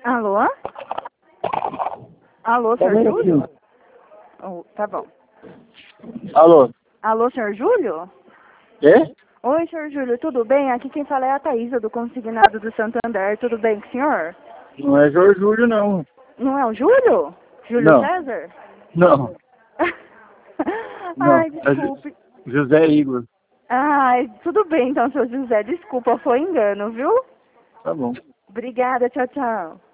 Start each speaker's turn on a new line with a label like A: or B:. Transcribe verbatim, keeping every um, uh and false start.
A: Alô? Alô, senhor Júlio? Oh, tá bom.
B: Alô?
A: Alô, senhor Júlio?
B: Quê?
A: Oi, senhor Júlio, tudo bem? Aqui quem fala é a Thaísa, do Consignado do Santander. Tudo bem com o senhor?
B: Não é Jorge Júlio, não.
A: Não é o Júlio? Júlio
B: Não.
A: César?
B: Não. Não.
A: Ai,
B: É Ju-
A: desculpe.
B: José Igor.
A: Ai, tudo bem então, seu José. Desculpa, foi engano, viu?
B: Tá bom.
A: Obrigada, tchau, tchau.